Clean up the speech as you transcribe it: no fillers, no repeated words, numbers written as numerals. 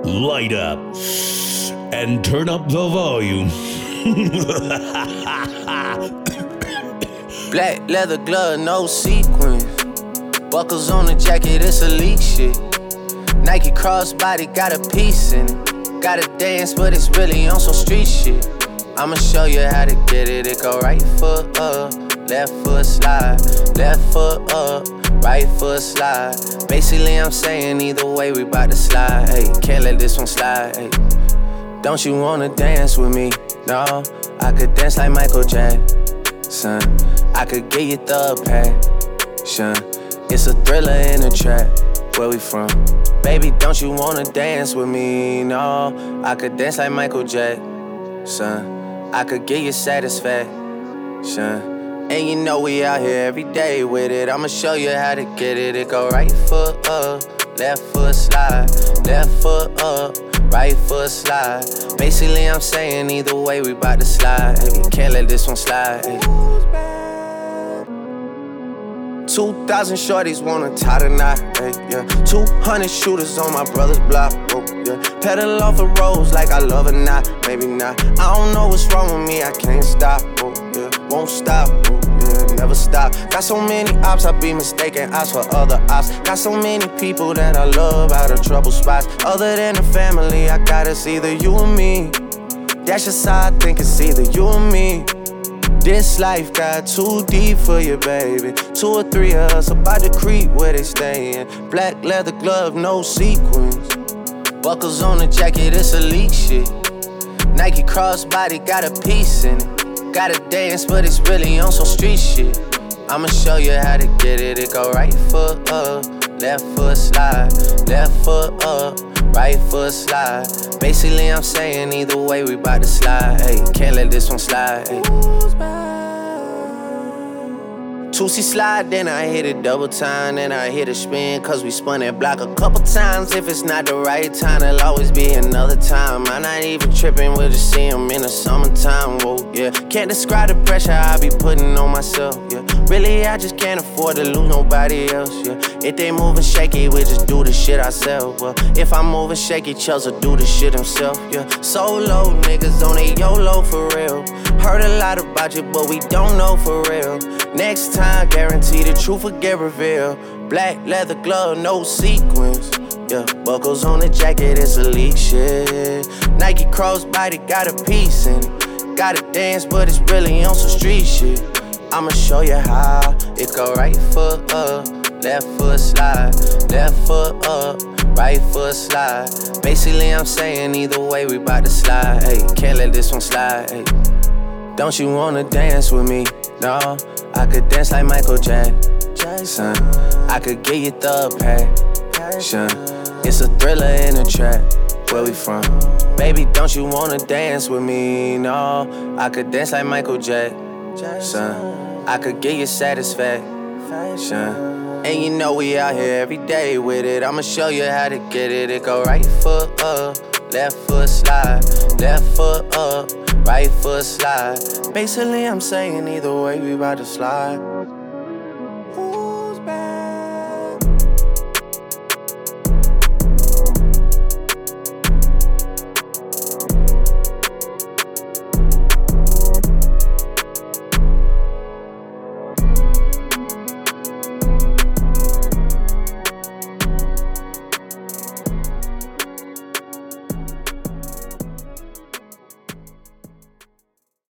light up, and turn up the volume. Black leather glove, no sequins. Buckles on the jacket, it's elite shit. Nike crossbody, got a piece in it. Gotta dance, but it's really on some street shit. I'ma show you how to get it. It go right foot up, left foot slide. Left foot up, right foot slide. Basically, I'm saying either way, we bout to slide. Hey, can't let this one slide. Hey. Don't you wanna dance with me? No, I could dance like Michael Jackson. I could get you the passion. It's a thriller in a trap. Where we from? Baby, don't you wanna dance with me? No, I could dance like Michael Jackson. I could get you satisfaction. And you know we out here every day with it. I'ma show you how to get it. It go right foot up, left foot slide. Left foot up, right foot slide. Basically, I'm saying either way, we bout to slide. Hey, can't let this one slide. Hey. 2,000 shorties wanna tie the knot, hey, yeah. 200 shooters on my brother's block, oh, yeah. Pedal off the roads like I love or not, maybe not. I don't know what's wrong with me, I can't stop, oh, yeah. Won't stop, oh, yeah, never stop. Got so many ops, I be mistaken ops for other ops. Got so many people that I love out of trouble spots. Other than the family, I got it's either you or me. That's just how I think it's either you or me. This life got too deep for you, baby. 2 or 3 of us about to creep where they stayin'. Black leather glove, no sequins. Buckles on the jacket, it's elite shit. Nike crossbody, got a piece in it. Gotta dance, but it's really on some street shit. I'ma show you how to get it. It go right foot up, left foot slide. Left foot up, right foot slide. Basically, I'm saying either way, we bout to slide. Hey, can't let this one slide. Hey. 2C slide, then I hit it double time. Then I hit a spin, cause we spun that block a couple times. If it's not the right time, there'll always be another time. I'm not even tripping, we'll just see him in the summertime, whoa, yeah. Can't describe the pressure I be putting on myself, yeah. Really, I just can't afford to lose nobody else, yeah. If they moving shaky, we just do the shit ourselves, well. If I'm moving shaky, Chelsea do the shit himself, yeah. Solo niggas on a YOLO for real. Heard a lot about you, but we don't know for real. Next time, guarantee the truth will get revealed. Black leather glove, no sequins. Yeah, buckles on the jacket, it's elite shit. Nike crossbody, got a piece in it. Gotta dance, but it's really on some street shit. I'ma show you how. It go right foot up, left foot slide. Left foot up, right foot slide. Basically, I'm saying either way, we bout to slide. Hey, can't let this one slide. Hey. Don't you wanna dance with me? No, I could dance like Michael Jackson. I could get you the passion. It's a thriller in a trap. Where we from? Baby, don't you wanna dance with me? No, I could dance like Michael Jackson. I could get you satisfaction. And you know we out here every day with it. I'ma show you how to get it. It go right foot up, left foot slide. Left foot up, right foot slide. Basically, I'm saying either way, we bout to slide.